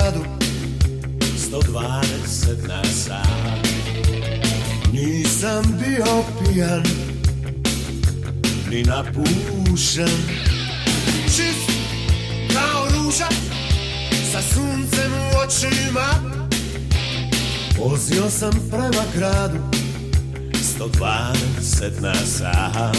gradu 120 na sat. Nisam bio pijan ni napušen, čist kao ruža sa suncem u očima. Vozio sam prema gradu 120 na sat.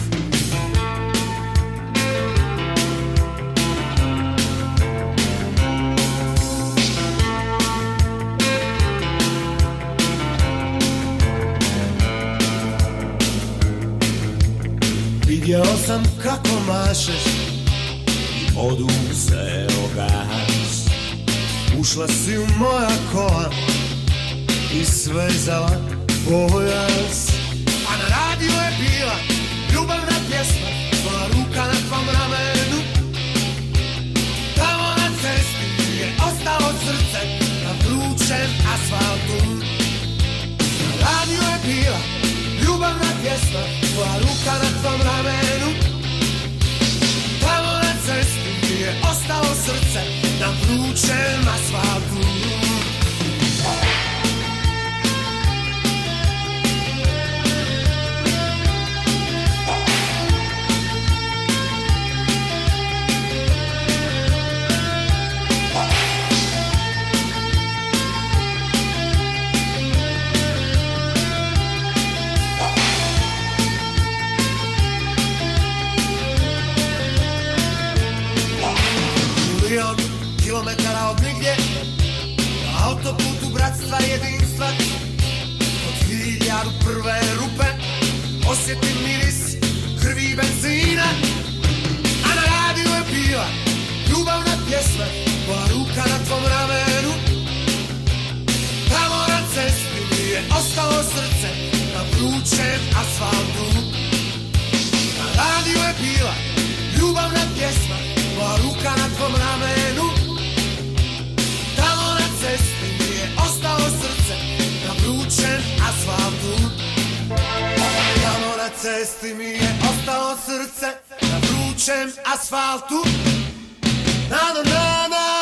Vidio sam kako mašeš i oduzeo gas. Ušla si u moja kola i svezala pojas. A na radiju je bila ljubavna pjesma, tvoja ruka na tvom ramenu. Tamo na cesti je ostalo srce na vrućem asfaltu. Na radiju je bila ljubavna pjesma, tvoja ruka na tvom ramenu. Tamo na cesti je ostalo srce na vrućem asfaltu. Kilometara od nigdje, na autoputu bratstva i jedinstva. Od 1001 rupe osjetim miris krvi i benzina. A na radiju je bila ljubavna pjesma, tvoja ruka na tvom ramenu. Tamo na cesti mi je ostalo srce na vrućem asfaltu. Na radiju je bila ljubavna pjesma, tvoja ruka na tvom ramenu. Tamo na cesti mi je ostalo srce na vrućem asfaltu. Tamo na cesti mi je ostalo srce na vrućem asfaltu. Na na na na.